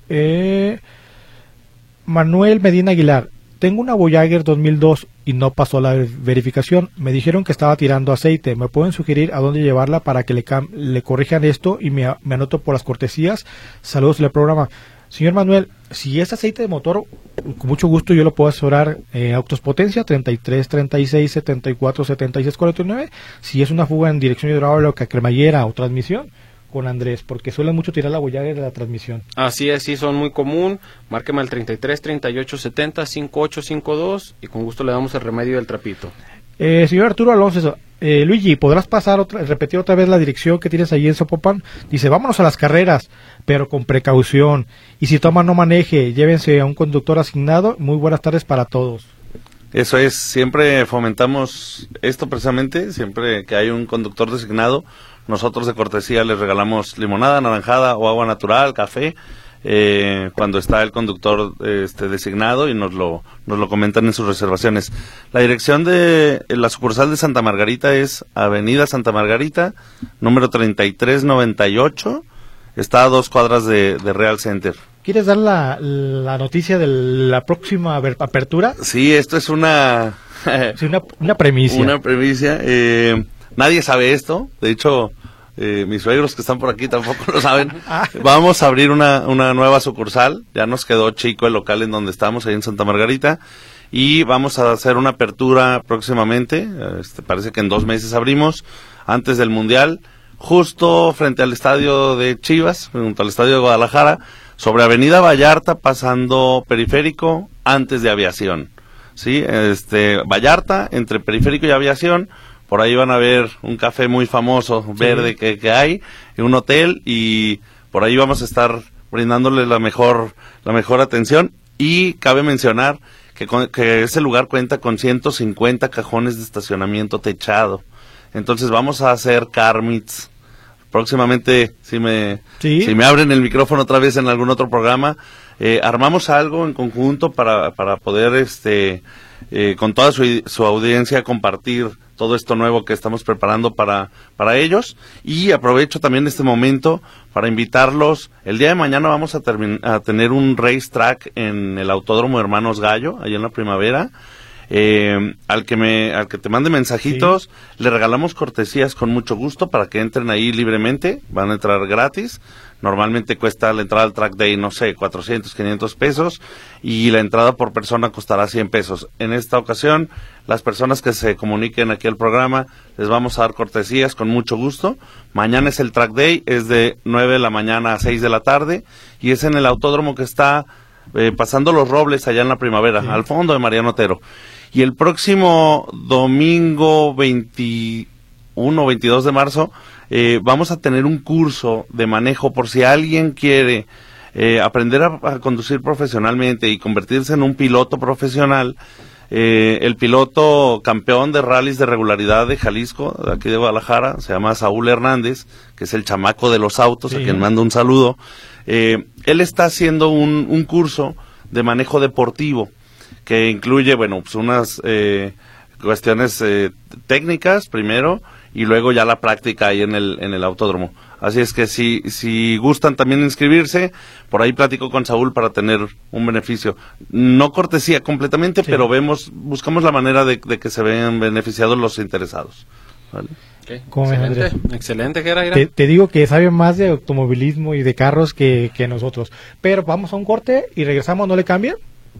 Manuel Medina Aguilar, tengo una Voyager 2002 y no pasó la verificación. Me dijeron que estaba tirando aceite. ¿Me pueden sugerir a dónde llevarla para que le corrijan esto y me anoto por las cortesías? Saludos del programa. Señor Manuel, si es aceite de motor, con mucho gusto yo lo puedo asesorar. Autos Potencia 33 36 74 76 49. Si es una fuga en dirección hidráulica, cremallera o transmisión, con Andrés, porque suelen mucho tirar la Voyager de la transmisión.
Así es, sí, son muy común. Márqueme al 33 38 70 5852 y con gusto le damos el remedio del trapito.
Señor Arturo Alonso, Luigi, ¿podrás repetir otra vez la dirección que tienes ahí en Zapopan? Dice, vámonos a las carreras, pero con precaución. Y si toma, no maneje, llévense a un conductor asignado. Muy buenas tardes para todos.
Eso es, siempre fomentamos esto precisamente, siempre que hay un conductor designado. Nosotros de cortesía les regalamos limonada, naranjada o agua natural, café, cuando está el conductor designado y nos lo comentan en sus reservaciones. La dirección de la sucursal de Santa Margarita es Avenida Santa Margarita, número 3398, está a 2 cuadras de Real Center.
¿Quieres dar la noticia de la próxima apertura?
Sí, esto es una
premicia.
Una premicia. Nadie sabe esto, de hecho, mis suegros que están por aquí tampoco lo saben. Vamos a abrir una nueva sucursal, ya nos quedó chico el local en donde estamos, ahí en Santa Margarita, y vamos a hacer una apertura próximamente, parece que en 2 meses abrimos, antes del Mundial, justo frente al estadio de Chivas, junto al estadio de Guadalajara, sobre Avenida Vallarta, pasando Periférico, antes de Aviación, ¿sí? Vallarta, entre Periférico y Aviación. Por ahí van a ver un café muy famoso, verde, sí, que hay, un hotel, y por ahí vamos a estar brindándole la mejor atención. Y cabe mencionar que ese lugar cuenta con 150 cajones de estacionamiento techado. Entonces vamos a hacer car meets. Próximamente, si me abren el micrófono otra vez en algún otro programa, armamos algo en conjunto para poder con toda su audiencia compartir todo esto nuevo que estamos preparando para ellos. Y aprovecho también este momento para invitarlos. El día de mañana vamos a tener un racetrack en el Autódromo Hermanos Gallo, allá en la Primavera. Al que te mande mensajitos, sí, le regalamos cortesías con mucho gusto para que entren ahí libremente. Van a entrar gratis. Normalmente cuesta la entrada al track day, no sé, 400, 500 pesos, y la entrada por persona costará 100 pesos. En esta ocasión, las personas que se comuniquen aquí al programa, les vamos a dar cortesías con mucho gusto. Mañana es el track day, es de 9 de la mañana a 6 de la tarde, y es en el autódromo que está pasando Los Robles, allá en la Primavera, sí, al fondo de Mariano Otero. Y el próximo domingo 21 o 22 de marzo vamos a tener un curso de manejo por si alguien quiere aprender a conducir profesionalmente y convertirse en un piloto profesional. El piloto campeón de rallies de regularidad de Jalisco, de aquí de Guadalajara, se llama Saúl Hernández, que es el chamaco de los autos, sí, a quien mando un saludo. Él está haciendo un curso de manejo deportivo que incluye, bueno, pues unas cuestiones técnicas primero, y luego ya la práctica ahí en el autódromo. Así es que si gustan también inscribirse, por ahí platico con Saúl para tener un beneficio. No cortesía completamente, sí, pero buscamos la manera de que se vean beneficiados los interesados. ¿Vale?
Okay. Excelente, Gera.
Te digo que sabe más de automovilismo y de carros que nosotros. Pero vamos a un corte y regresamos, ¿no le cambia?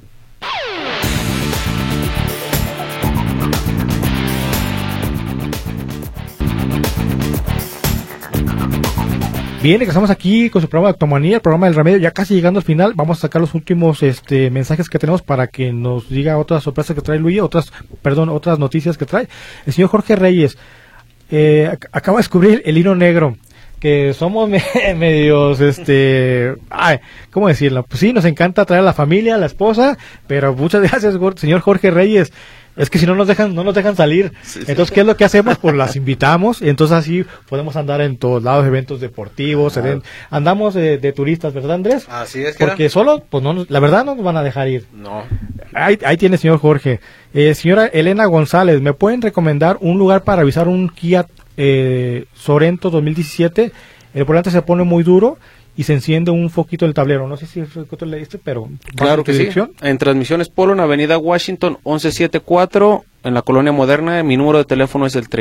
Bien, regresamos aquí con su programa de Automanía, el programa del remedio, ya casi llegando al final. Vamos a sacar los últimos mensajes que tenemos para que nos diga otras sorpresas que trae Luis, otras noticias que trae. El señor Jorge Reyes acaba de descubrir el hilo negro, que somos medios, ¿cómo decirlo? Pues sí, nos encanta traer a la familia, a la esposa, pero muchas gracias, señor Jorge Reyes. Es que si no nos dejan salir. Sí, entonces, sí, ¿qué es lo que hacemos? Pues las invitamos, y entonces así podemos andar en todos lados, eventos deportivos, andamos de turistas, ¿verdad, Andrés?
Así es.
Porque solo, pues no, la verdad no nos van a dejar ir.
No.
Ahí tiene, señor Jorge. Señora Elena González, ¿me pueden recomendar un lugar para revisar un Kia Sorento 2017? El volante se pone muy duro y se enciende un foquito del tablero. No sé si tú le diste, pero...
Claro que sí. En Transmisiones Polo, en Avenida Washington, 1174, en la Colonia Moderna. Mi número de teléfono es el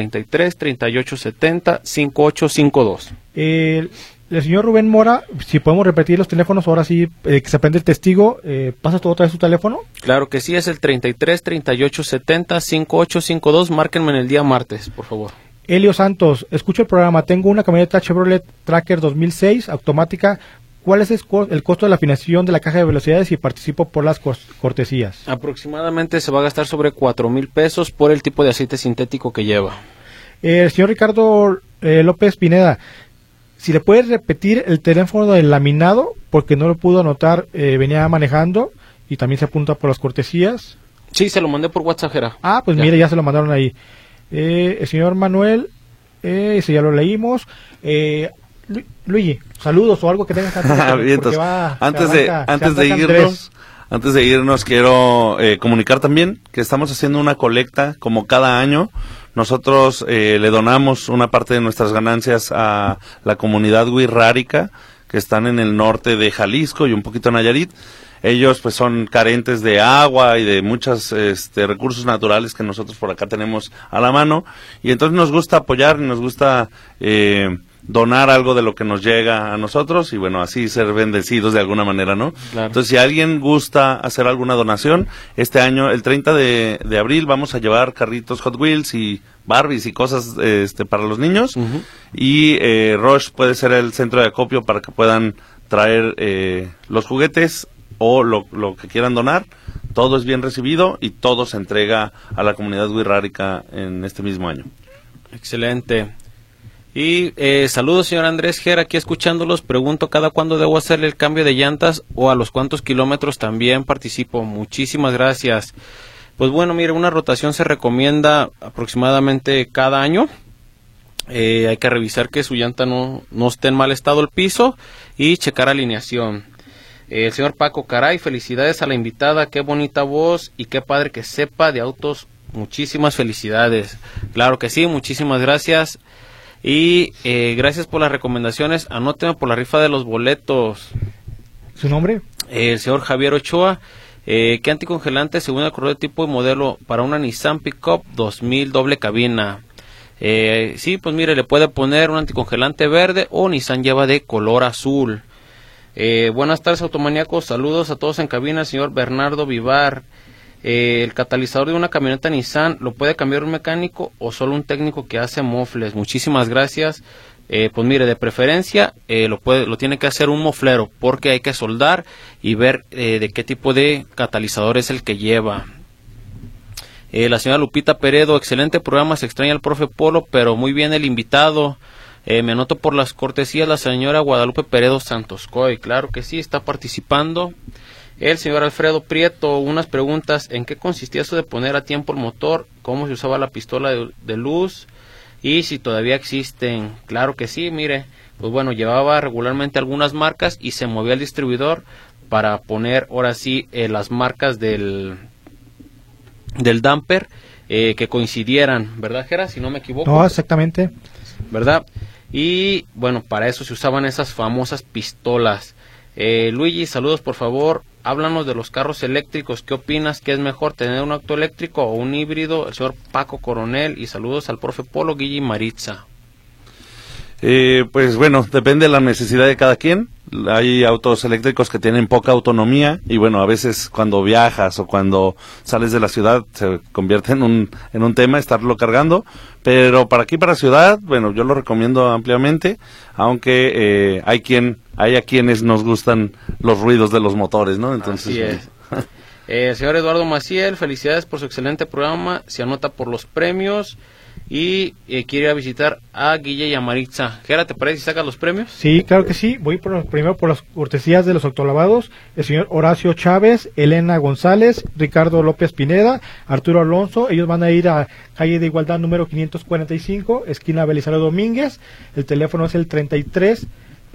33-3870-5852.
El señor Rubén Mora, si podemos repetir los teléfonos, ahora sí, que se prende el testigo, ¿pasa todo otra vez su teléfono?
Claro que sí, es el 33-3870-5852. Márquenme en el día martes, por favor.
Elio Santos, escucho el programa, tengo una camioneta Chevrolet Tracker 2006 automática. ¿Cuál es el costo de la afinación de la caja de velocidades si participo por las cortesías?
Aproximadamente se va a gastar sobre 4,000 pesos por el tipo de aceite sintético que lleva.
El señor Ricardo López Pineda, si le puedes repetir el teléfono del laminado, porque no lo pudo anotar, venía manejando y también se apunta por las cortesías.
Sí, se lo mandé por WhatsApp, Gera.
Pues mire, ya se lo mandaron ahí. El señor Manuel, ese ya lo leímos. Luigi, saludos o algo que tengas
antes de irnos quiero comunicar también que estamos haciendo una colecta como cada año. Nosotros le donamos una parte de nuestras ganancias a la comunidad wixárika que están en el norte de Jalisco y un poquito en Nayarit. Ellos pues son carentes de agua y de muchos recursos naturales que nosotros por acá tenemos a la mano, y entonces nos gusta apoyar, nos gusta donar algo de lo que nos llega a nosotros y bueno, así ser bendecidos de alguna manera, ¿no? Claro. Entonces si alguien gusta hacer alguna donación, este año, el 30 de abril, vamos a llevar carritos Hot Wheels y Barbies y cosas para los niños, y Roche puede ser el centro de acopio para que puedan traer los juguetes o lo que quieran donar. Todo es bien recibido y todo se entrega a la comunidad wixárika en este mismo año.
Excelente. Y saludos, señor Andrés Gera, aquí escuchándolos. Pregunto, ¿cada cuándo debo hacerle el cambio de llantas o a los cuántos kilómetros también participo? Muchísimas gracias. Pues bueno, mire, una rotación se recomienda aproximadamente cada año. Hay que revisar que su llanta no esté en mal estado el piso y checar alineación. El señor Paco, caray, felicidades a la invitada, qué bonita voz y qué padre que sepa de autos. Muchísimas felicidades. Claro que sí, muchísimas gracias. Y gracias por las recomendaciones. Anóteme por la rifa de los boletos.
¿Su nombre?
El señor Javier Ochoa. ¿Qué anticongelante según el correo de tipo y modelo para una Nissan Pickup 2000 doble cabina? Sí, pues mire, le puede poner un anticongelante verde o Nissan lleva de color azul. Buenas tardes, automaníacos. Saludos a todos en cabina, señor Bernardo Vivar. El catalizador de una camioneta Nissan, ¿lo puede cambiar un mecánico o solo un técnico que hace mofles? Muchísimas gracias. Pues mire, de preferencia lo tiene que hacer un moflero, porque hay que soldar y ver de qué tipo de catalizador es el que lleva. La señora Lupita Peredo, excelente programa, se extraña el profe Polo, pero muy bien el invitado. Me anoto por las cortesías la señora Guadalupe Peredo Santoscoy, claro que sí, está participando. El señor Alfredo Prieto, unas preguntas, ¿en qué consistía eso de poner a tiempo el motor? ¿Cómo se usaba la pistola de luz? Y si todavía existen. Claro que sí, mire, pues bueno, llevaba regularmente algunas marcas y se movía el distribuidor para poner ahora sí las marcas del damper que coincidieran, ¿verdad, Gera? Si no me equivoco.
No, exactamente.
¿Verdad? Y bueno, para eso se usaban esas famosas pistolas. Luigi, saludos por favor. Háblanos de los carros eléctricos. ¿Qué opinas? ¿Qué es mejor, tener un auto eléctrico o un híbrido? El señor Paco Coronel. Y saludos al profe Polo, Guille y Maritza.
Pues bueno, depende de la necesidad de cada quien. Hay autos eléctricos que tienen poca autonomía y bueno, a veces cuando viajas o cuando sales de la ciudad se convierte en un tema estarlo cargando, pero para aquí, para ciudad, bueno, yo lo recomiendo ampliamente, aunque hay a quienes nos gustan los ruidos de los motores, ¿no? Entonces,
así es. Señor Eduardo Maciel, felicidades por su excelente programa, se anota por los premios. Y quiere ir a visitar a Guille y a Maritza. Gera, ¿te parece si sacas los premios?
Sí, claro que sí. Voy primero por las cortesías de los autolavados. El señor Horacio Chávez, Elena González, Ricardo López Pineda, Arturo Alonso. Ellos van a ir a calle de Igualdad número 545, esquina Belisario Domínguez. El teléfono es el 33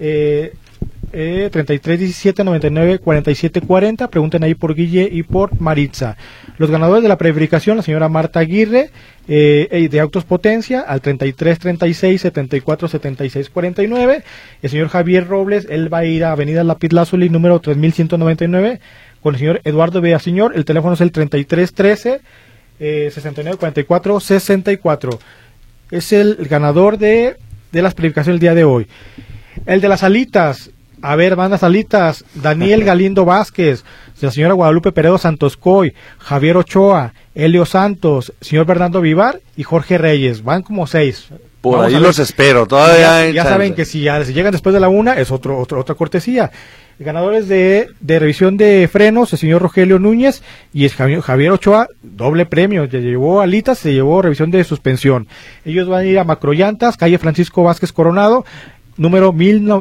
17 99 47 40. Pregunten ahí por Guille y por Maritza. Los ganadores de la preverificación, la señora Marta Aguirre de Autos Potencia al 33 36 74 76 49. El señor Javier Robles, él va a ir a Avenida Lapislázuli número 3199 con el señor Eduardo Villaseñor. El teléfono es el 33 13 69 44 64. Es el ganador de las preverificaciones del día de hoy. El de las alitas. A ver, van las alitas. Daniel Galindo Vázquez, la señora Guadalupe Peredo Santoscoy, Javier Ochoa, Helio Santos, señor Bernardo Vivar y Jorge Reyes. Van como 6.
Por Vamos ahí los espero. Todavía
ya saben que si llegan después de la 1 es otra cortesía. Ganadores de revisión de frenos, el señor Rogelio Núñez y el Javier Ochoa, doble premio. Se llevó alitas, se llevó revisión de suspensión. Ellos van a ir a Macrollantas, calle Francisco Vázquez Coronado, número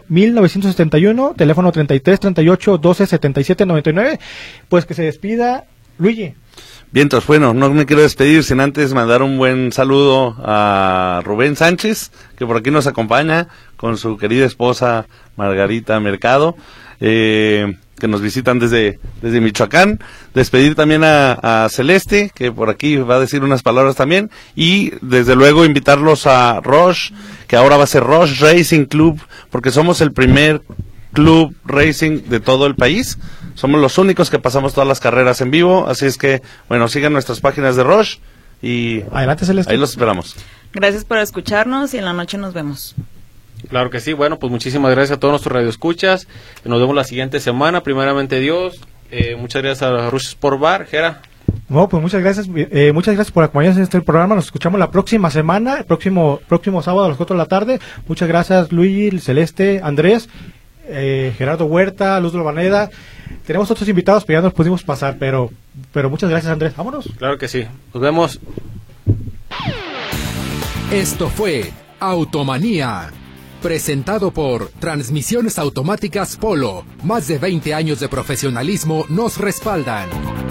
1971, teléfono 33 38 12 77 99. Pues que se despida Luigi.
Vientos, bueno, no me quiero despedir sin antes mandar un buen saludo a Rubén Sánchez, que por aquí nos acompaña con su querida esposa Margarita Mercado, que nos visitan desde Michoacán. Despedir también a Celeste, que por aquí va a decir unas palabras también, y desde luego invitarlos a Roche, que ahora va a ser Roche Racing Club, porque somos el primer club racing de todo el país. Somos los únicos que pasamos todas las carreras en vivo, así es que, bueno, sigan nuestras páginas de Roche y
adelante, Celeste.
Ahí los esperamos.
Gracias por escucharnos y en la noche nos vemos.
Claro que sí, bueno, pues muchísimas gracias a todos nuestros radioescuchas. Nos vemos la siguiente semana, primeramente Dios. Muchas gracias a Rush Sport Bar, Gera.
No, pues muchas gracias por acompañarnos en este programa. Nos escuchamos la próxima semana, el próximo sábado a las 4 de la tarde. Muchas gracias Luigi, Celeste, Andrés, Gerardo Huerta, Luz Lobaneda. Tenemos otros invitados, pero ya nos pudimos pasar, pero muchas gracias Andrés. Vámonos.
Claro que sí, nos vemos.
Esto fue Automanía, presentado por Transmisiones Automáticas Polo. Más de 20 años de profesionalismo nos respaldan.